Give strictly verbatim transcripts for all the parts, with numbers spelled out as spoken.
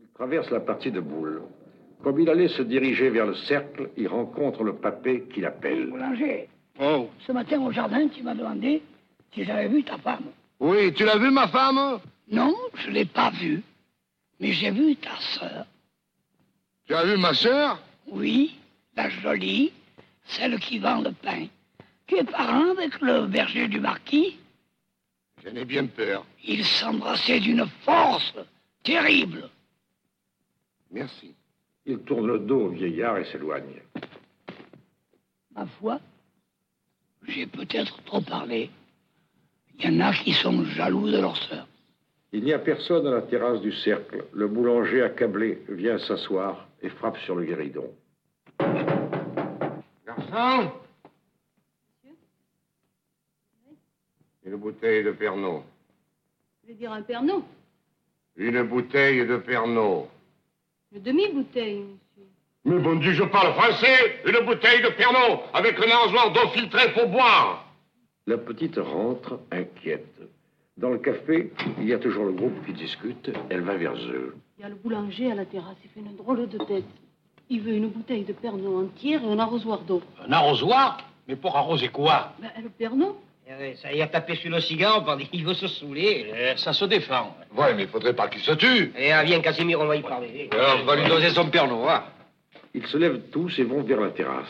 Il traverse la partie de boule. Comme il allait se diriger vers le cercle, il rencontre le papé qui l'appelle. Boulanger. Oh. Ce matin au jardin, tu m'as demandé si j'avais vu ta femme. Oui, tu l'as vu, ma femme? Non, je ne l'ai pas vue. Mais j'ai vu ta sœur. Tu as vu ma sœur? Oui, la jolie, celle qui vend le pain. Tu es parent avec le berger du marquis? J'en ai bien peur. Ils s'embrassaient d'une force terrible. Merci. Il tourne le dos au vieillard et s'éloigne. Ma foi, j'ai peut-être trop parlé. Il y en a qui sont jaloux de leur sœur. Il n'y a personne à la terrasse du cercle. Le boulanger accablé vient s'asseoir et frappe sur le guéridon. Garçon? Monsieur? Une bouteille de Pernod. Je veux dire un Pernod. Une bouteille de Pernod. Une demi-bouteille, monsieur. Mais bon Dieu, je parle français. Une bouteille de Pernod avec un arrosoir d'eau filtrée pour boire. La petite rentre, inquiète. Dans le café, il y a toujours le groupe qui discute. Elle va vers eux. Il y a le boulanger à la terrasse. Il fait une drôle de tête. Il veut une bouteille de Pernod entière et un arrosoir d'eau. Un arrosoir? Mais pour arroser quoi? Ben, le Pernod? Eh, ça y a tapé sur le cigare, il veut se saouler. Eh, ça se défend. Ouais, mais il faudrait pas qu'il se tue. Eh, ah, viens, Casimir, on va y parler. Alors, on va lui doser son Pernod, hein. Ils se lèvent tous et vont vers la terrasse.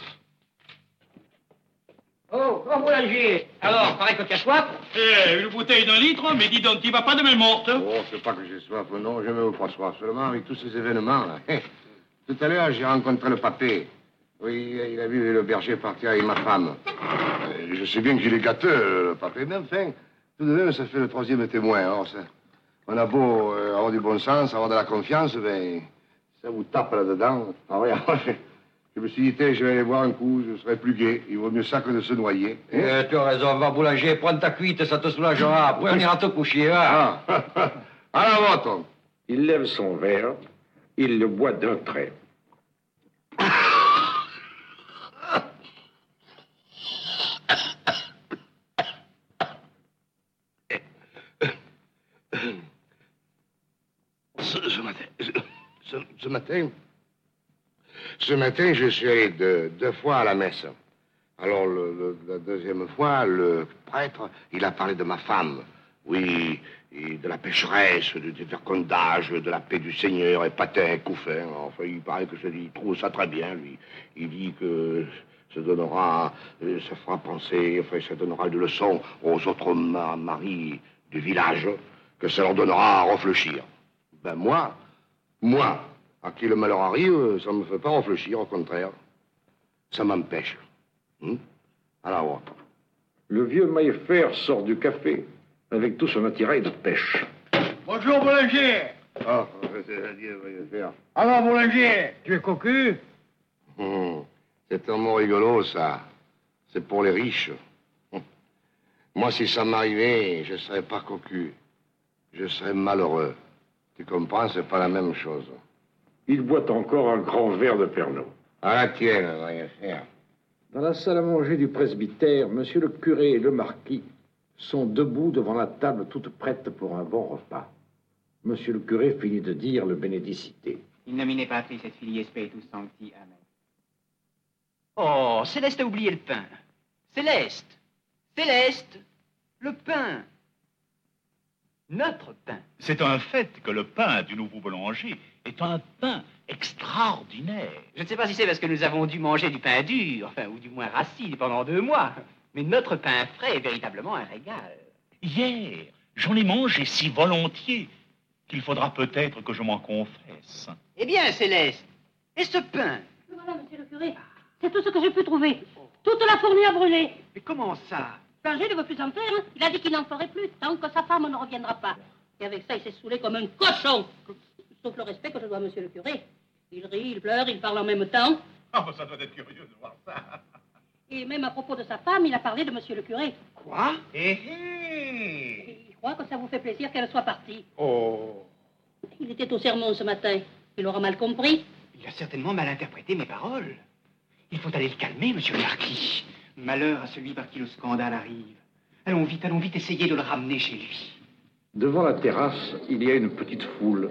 Oh, oh, boulanger. Alors, paraît que tu as soif? Eh, une bouteille d'un litre, mais dis donc, tu vas pas de même morte. Oh, c'est pas que j'ai soif, non, je me crois soif. Seulement, avec tous ces événements, là. Tout à l'heure, j'ai rencontré le papé. Oui, il a vu le berger partir avec ma femme. Euh, je sais bien qu'il est gâteux, le papé, mais enfin, tout de même, ça fait le troisième témoin. Alors, ça, on a beau euh, avoir du bon sens, avoir de la confiance, ben, ça vous tape là-dedans. Ah, regarde, je me suis dit, tiens, je vais aller boire un coup, je serai plus gai. Il vaut mieux ça que de se noyer. Hein? Eh, tu as raison, va boulanger, prends ta cuite, ça te soulagera. Après, on ira te coucher, hein. Ah, à la vôtre. Il lève son verre, il le boit d'un trait. Ce, ce matin, ce, ce matin, ce matin, je suis allé deux, deux fois à la messe. Alors, le, le- la deuxième fois, le prêtre, il a parlé de ma femme. Oui, et de la pécheresse, du dévergondage, de la paix du Seigneur, et patin, couffin. Enfin, il paraît que ça, il trouve ça très bien, lui. Il dit que ça donnera, euh, ça fera penser, enfin, ça donnera des leçons aux autres ma- maris du village, que ça leur donnera à réfléchir. Ben moi, moi, à qui le malheur arrive, ça me fait pas réfléchir, au contraire. Ça m'empêche. Hum? Alors, Le vieux Maillefer sort du café avec tout son attirail de pêche. Bonjour, boulanger. ah, c'est-à-dire, voyez faire. Alors, boulanger, tu es cocu? Hum, c'est un mot rigolo, ça. C'est pour les riches. Hum. Moi, si ça m'arrivait, je serais pas cocu. Je serais malheureux. Tu comprends, c'est pas la même chose. Il boit encore un grand verre de Pernod. À la tienne, voyez faire. Dans la salle à manger du presbytère, monsieur le curé et le marquis sont debout devant la table toute prête pour un bon repas. Monsieur le curé finit de dire le bénédicité. In nomine Patris et Filii et Spiritus Sancti. Amen. Oh, Céleste a oublié le pain. Céleste, Céleste, le pain. Notre pain. C'est un fait que le pain du nouveau boulanger est un pain extraordinaire. Je ne sais pas si c'est parce que nous avons dû manger du pain dur, enfin, ou du moins rassis pendant deux mois. Mais notre pain frais est véritablement un régal. Hier, j'en ai mangé si volontiers qu'il faudra peut-être que je m'en confesse. Eh bien, Céleste, et ce pain? Voilà, monsieur le curé. C'est tout ce que j'ai pu trouver. Toute la fournie a brûlé. Mais comment ça? Berger ne veut plus en faire. Hein. Il a dit qu'il n'en ferait plus tant que sa femme ne reviendra pas. Et avec ça, il s'est saoulé comme un cochon. Sauf le respect que je dois à monsieur le curé. Il rit, il pleure, il parle en même temps. Ah, ben ça doit être curieux de voir ça. Et même à propos de sa femme, il a parlé de monsieur le curé. Quoi? Eh, eh. Et il croit que ça vous fait plaisir qu'elle soit partie. Oh. Il était au sermon ce matin. Il aura mal compris. Il a certainement mal interprété mes paroles. Il faut aller le calmer, monsieur le marquis. Malheur à celui par qui le scandale arrive. Allons vite, allons vite essayer de le ramener chez lui. Devant la terrasse, il y a une petite foule.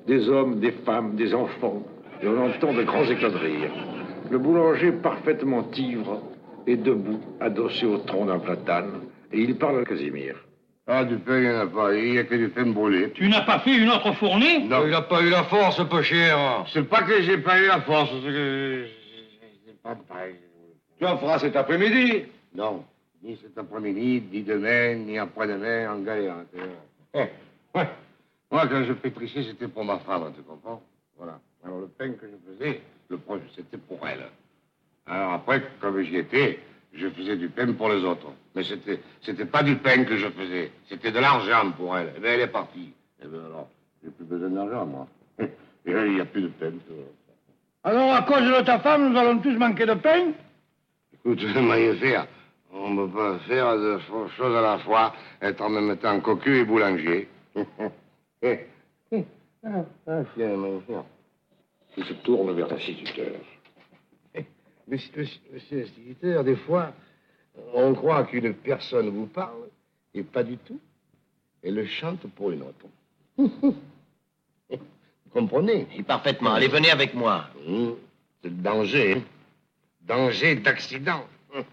Des hommes, des femmes, des enfants, et on entend de grands éclats de rire. Le boulanger, parfaitement ivre, est debout, adossé au tronc d'un platane, et il parle à Casimir. Ah, du pain, il n'y en a pas. Il n'y a que du pain brûlé. Tu n'as pas fait une autre fournée? Non. Il n'a pas eu la force, peu cher. C'est pas que j'ai pas eu la force, c'est que... C'est pas pareil. Tu en feras cet après-midi. Non, ni cet après-midi, ni demain, ni après-demain, en galère. Eh, ouais. Moi, quand je pétrissais, c'était pour ma femme, tu comprends? Voilà. Alors, le pain que je faisais, le proche, c'était pour elle. Alors après, comme j'y étais, je faisais du pain pour les autres. Mais c'était, c'était pas du pain que je faisais. C'était de l'argent pour elle. Eh bien, elle est partie. Eh bien, alors, j'ai plus besoin d'argent, moi. Et là, il n'y a plus de pain. Alors, à cause de ta femme, nous allons tous manquer de pain? Écoute, maille faire. On ne peut pas faire deux choses à la fois, être en même temps cocu et boulanger. Eh, eh, ah, ah, tiens, maille faire. Il se tourne vers l'instituteur. Monsieur, monsieur, monsieur l'instituteur, des fois, on croit qu'une personne vous parle, et pas du tout. Elle chante pour une autre. Vous comprenez? Et parfaitement. Allez, venez avec moi. Mmh, c'est le danger. Hein? Danger d'accident.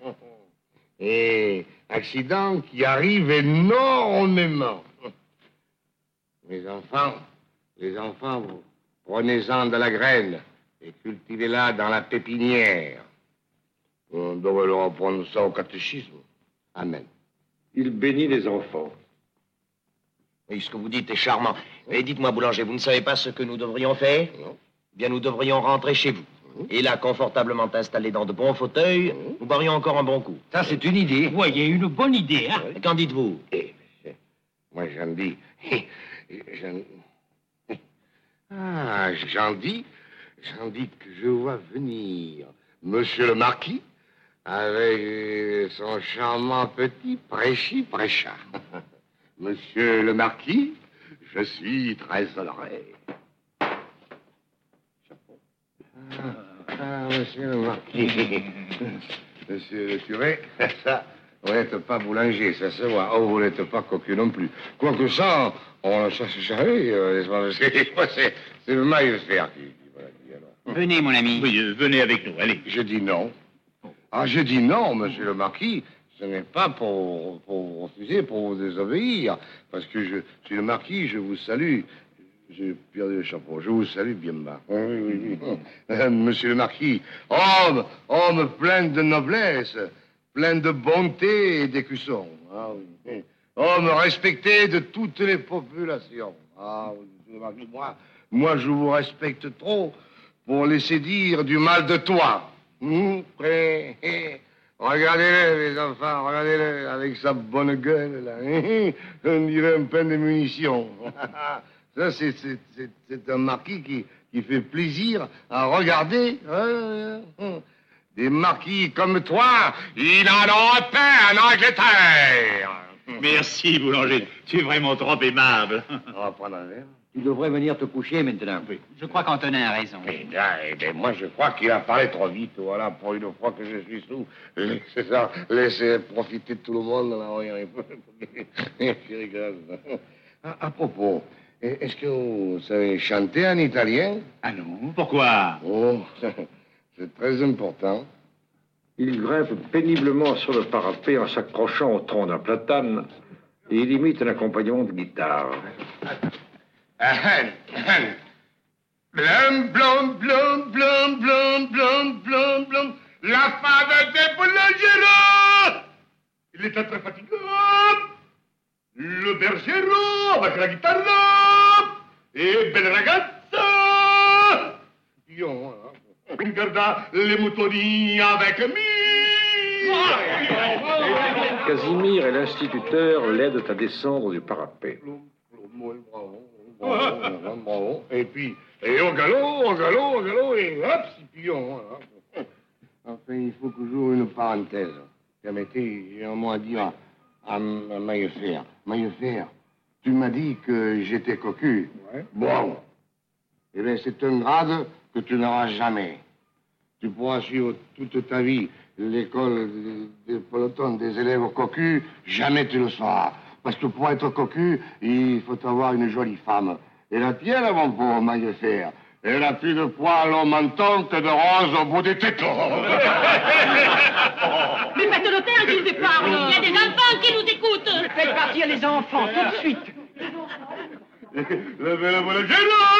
Et accident qui arrive énormément. Mes enfants, les enfants, vous prenez-en de la graine et cultivez-la dans la pépinière. On devrait leur apprendre ça au catéchisme. Amen. Il bénit les enfants. Oui, ce que vous dites est charmant. Mais dites-moi, boulanger, vous ne savez pas ce que nous devrions faire? Non. Eh bien, nous devrions rentrer chez vous. Et là, confortablement installés dans de bons fauteuils, nous boirions encore un bon coup. Ça, c'est une idée. Vous voyez, une bonne idée, hein? Qu'en dites-vous? Eh, moi, j'en dis... J'en... Ah, j'en dis... J'en dis que je vois venir Monsieur le Marquis avec son charmant petit prêchi prêcha. Monsieur le Marquis, je suis très honoré. Chapeau. Ah, ah, Monsieur le Marquis. Monsieur le curé, ça, vous n'êtes pas boulanger, ça se voit. Oh, vous n'êtes pas cocu non plus. Quoique ça, on ça se savait. Euh, c'est c'est le maille de fer qui... Venez, mon ami. Oui, euh, venez avec nous, allez. Je dis non. Ah, je dis non, monsieur le marquis. Ce n'est pas pour, pour refuser, pour vous désobéir. Parce que je suis le marquis, je vous salue. J'ai perdu le chapeau. Je vous salue bien bas. Oui, oui, oui. Euh, monsieur le marquis, homme, homme plein de noblesse, plein de bonté et d'écusson. Ah, oui. Homme respecté de toutes les populations. Ah, oui, monsieur le marquis, moi, moi, je vous respecte trop pour laisser dire du mal de toi. Mmh, eh, eh. Regardez-le, les enfants, regardez-le, avec sa bonne gueule, là. On dirait un pain de munitions. Ça, c'est, c'est, c'est, c'est un marquis qui, qui fait plaisir à regarder. Des marquis comme toi, il en a peint en Angleterre. Merci, boulanger. Tu es vraiment trop aimable. On va prendre un verre. Tu devrais venir te coucher maintenant. Oui. Je crois qu'Antonin a raison. Eh bien, eh bien, moi, je crois qu'il a parlé trop vite. Voilà, pour une fois que je suis sous. C'est ça, laissez profiter tout le monde. Là, je rigole. À, à propos, est-ce que vous savez chanter en italien? Ah non, pourquoi? Oh, c'est très important. Il grimpe péniblement sur le parapet en s'accrochant au tronc d'un platane et il imite un accompagnement de guitare. Blum, blum, blum, blum, blum, blum, blum, blum. La femme des boulangers. Il était très fatigué. Le bergero avec la guitare. Et belle ragazza. Io, regarda les moutons avec moi. Casimir et l'instituteur l'aident à descendre du parapet. Et puis, et au galop, au galop, au galop, et hop, c'est pion. Enfin, il faut que j'ouvre une parenthèse. Permettez, j'ai un mot à dire à, à Maillefer. Maillefer, tu m'as dit que j'étais cocu. Ouais. Bon. Eh bien, c'est un grade que tu n'auras jamais. Tu pourras suivre toute ta vie l'école des pelotons des élèves cocus, jamais tu le seras. Parce que pour être cocu, il faut avoir une jolie femme. Et la tienne, mon pauvre Maillefer, elle a plus de poils au menton que de roses au bout des tétons. Mais faites le taire qu'il lui parle. Il y a des enfants qui nous écoutent. Faites partir les enfants, tout de suite. Levez la boulangère.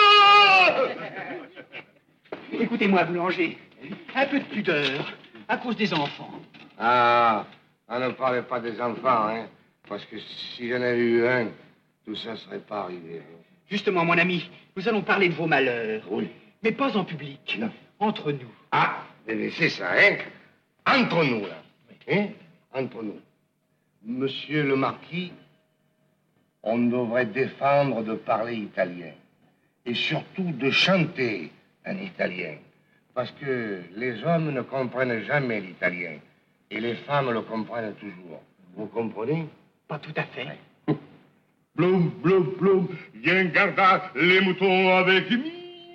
Écoutez-moi, boulanger. Un peu de pudeur, à cause des enfants. Ah, on ne parlez pas des enfants, hein. Parce que si j'en avais eu un, tout ça ne serait pas arrivé. Justement, mon ami, nous allons parler de vos malheurs. Oui. Mais pas en public. Non. Entre nous. Ah, mais c'est ça, hein. Entre nous, là. Hein? Entre nous. Monsieur le marquis, on devrait défendre de parler italien. Et surtout de chanter en italien. Parce que les hommes ne comprennent jamais l'italien. Et les femmes le comprennent toujours. Vous comprenez? Pas tout à fait. Blum, blum, blum, viens garder les moutons avec mi.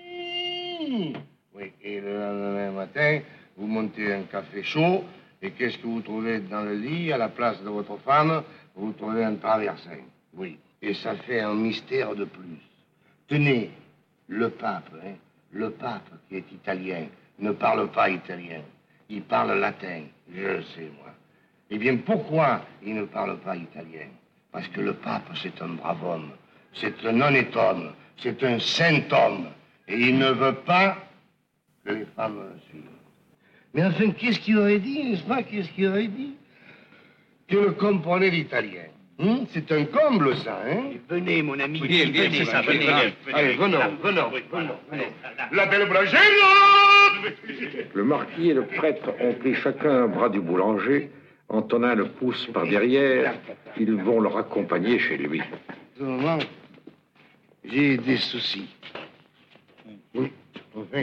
Oui, et le lendemain matin, vous montez un café chaud, et qu'est-ce que vous trouvez dans le lit, à la place de votre femme? Vous trouvez un traversin. Oui, et ça fait un mystère de plus. Tenez, le pape, hein, le pape qui est italien, ne parle pas italien. Il parle latin, je le sais, moi. Eh bien, pourquoi il ne parle pas italien? Parce que le pape, c'est un brave homme. C'est un honnête homme. C'est un saint homme. Et il ne veut pas que les femmes le suivent. Mais enfin, qu'est-ce qu'il aurait dit, n'est-ce pas? Qu'est-ce qu'il aurait dit? Que le comprenait l'italien. Hum? C'est un comble, ça, hein? Venez, mon ami. Oui, venez, venez, c'est ça, venez. venez. Allez, venons, venons, venons, venons. La belle boulangère! Le marquis et le prêtre ont pris chacun un bras du boulanger. Antonin le pousse par derrière. Ils vont le raccompagner chez lui. En ce moment, j'ai des soucis. Oui, enfin,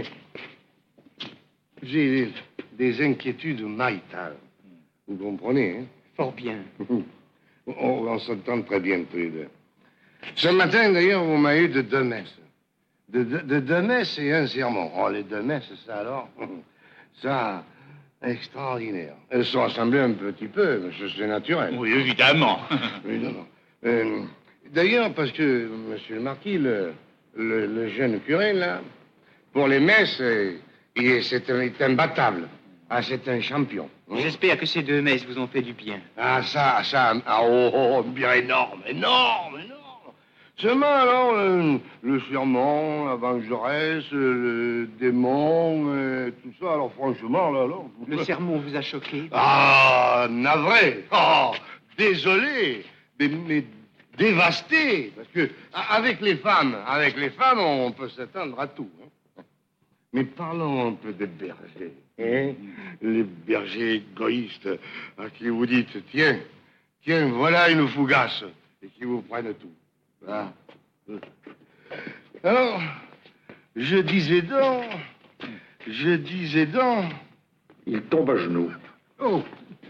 j'ai des inquiétudes maritales. Vous comprenez, hein? Fort bien. On, on s'entend très bien tous les deux. Ce matin, d'ailleurs, vous m'avez eu de deux messes. De, de, de deux messes et un sermon. Oh, les deux messes, ça alors, ça, extraordinaire. Elles sont assemblées un petit peu, mais c'est naturel. Oui, évidemment. Oui, non, non. Euh, d'ailleurs, parce que, monsieur le marquis, le, le, le jeune curé, là, pour les messes, euh, il- c'est un- il est imbattable. Ah, c'est un champion. hein. J'espère que ces deux messes vous ont fait du bien. Ah, ça, ça, ah, oh, oh, oh, bien énorme, énorme, énorme. Seulement, alors, euh, le sermon, la vengeresse, le démon, euh, tout ça, alors franchement, là, alors... Le sermon vous a choqué? Ah, navré. Oh, désolé. Mais, mais dévasté. Parce que, a- avec les femmes, avec les femmes, on peut s'attendre à tout. hein. Mais parlons un peu des bergers. Hein? Les bergers égoïstes à qui vous dites, tiens, tiens, voilà une fougasse. Et qui vous prennent tout. Ah. Alors, je disais donc, je disais donc... Il tombe à genoux. Oh.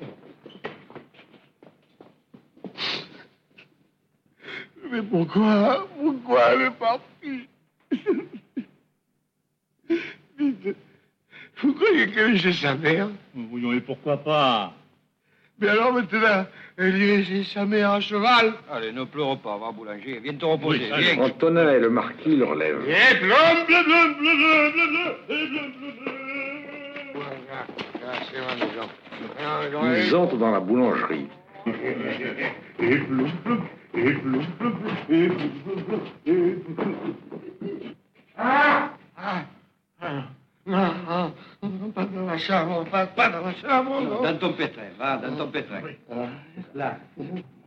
Mais pourquoi, pourquoi le parti? Dites, vous croyez que j'ai sa mère? Oui, et pourquoi pas? Mais alors maintenant, elle irait chez sa mère à cheval. Allez, ne pleure pas, va, boulanger. Viens te reposer, Oui, viens. Antonin et le marquis le relèvent. Et blum, blum, blum, blum, blum, blum, blum, blum, blum, blum. Voilà, là, c'est ma maison. Ah, non, Ils entrent dans la boulangerie. Et blum, blum, et blum, blum, blum, et blum, blum, blum, et blum, blum. Ah! Ah! Ah! Non, non, non, pas dans la chambre, pas, pas dans la chambre, non. Dans ton pétrin, va, dans ton pétrin. Ah, Là.